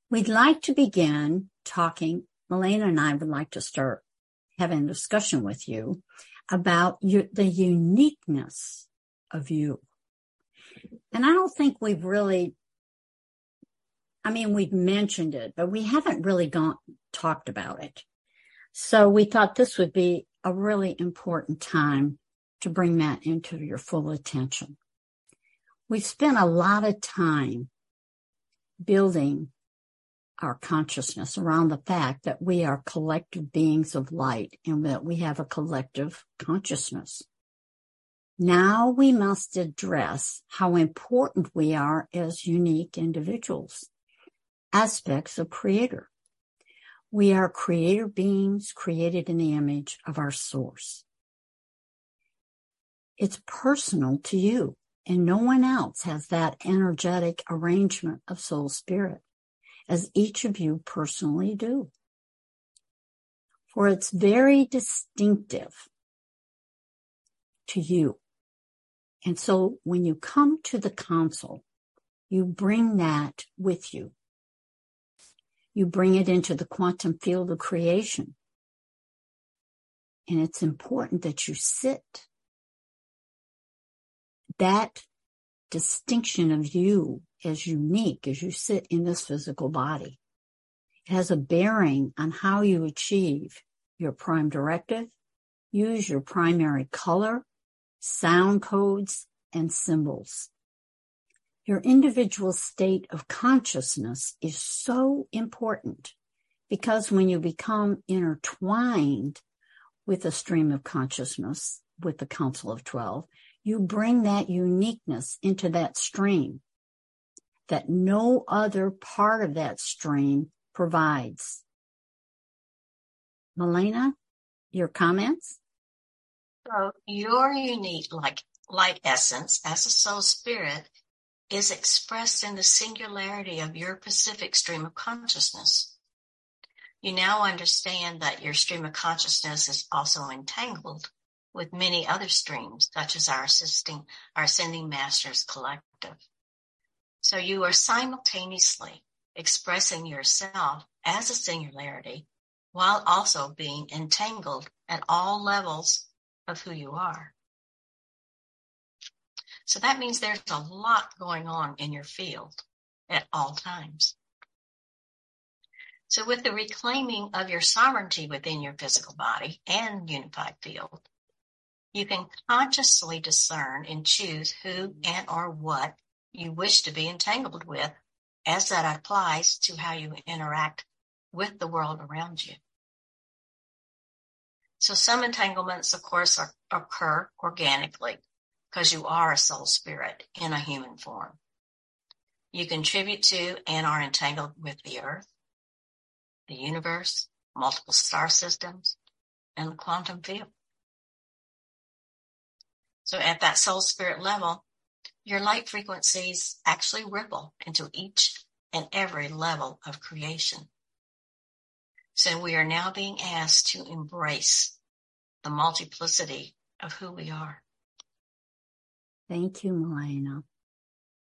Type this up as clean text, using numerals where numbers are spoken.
We'd like to begin talking, Milena and I would like to start having a discussion with you about the uniqueness of you. And I don't think we've really, we've mentioned it, but we haven't really talked about it. So we thought this would be a really important time to bring that into your full attention. We've spent a lot of time building our consciousness around the fact that we are collective beings of light and that we have a collective consciousness. Now we must address how important we are as unique individuals, aspects of Creator. We are creator beings created in the image of our source. It's personal to you, and no one else has that energetic arrangement of soul spirit, as each of you personally do. For it's very distinctive to you. And so when you come to the council, you bring that with you. You bring it into the quantum field of creation. And it's important that you sit. That distinction of you as unique as you sit in this physical body. It has a bearing on how you achieve your prime directive, use your primary color, sound codes, and symbols. Your individual state of consciousness is so important because when you become intertwined with a stream of consciousness, with the Council of 12, you bring that uniqueness into that stream that no other part of that stream provides. Milena, your comments? So your unique light essence as a soul spirit is expressed in the singularity of your Pacific stream of consciousness. You now understand that your stream of consciousness is also entangled with many other streams, such as our Ascending Masters Collective. So you are simultaneously expressing yourself as a singularity while also being entangled at all levels of who you are. So that means there's a lot going on in your field at all times. So with the reclaiming of your sovereignty within your physical body and unified field, you can consciously discern and choose who and or what you wish to be entangled with as that applies to how you interact with the world around you. So some entanglements, of course, occur organically because you are a soul spirit in a human form. You contribute to and are entangled with the earth, the universe, multiple star systems, and the quantum field. So at that soul spirit level, your light frequencies actually ripple into each and every level of creation. So we are now being asked to embrace the multiplicity of who we are. Thank you, Milena.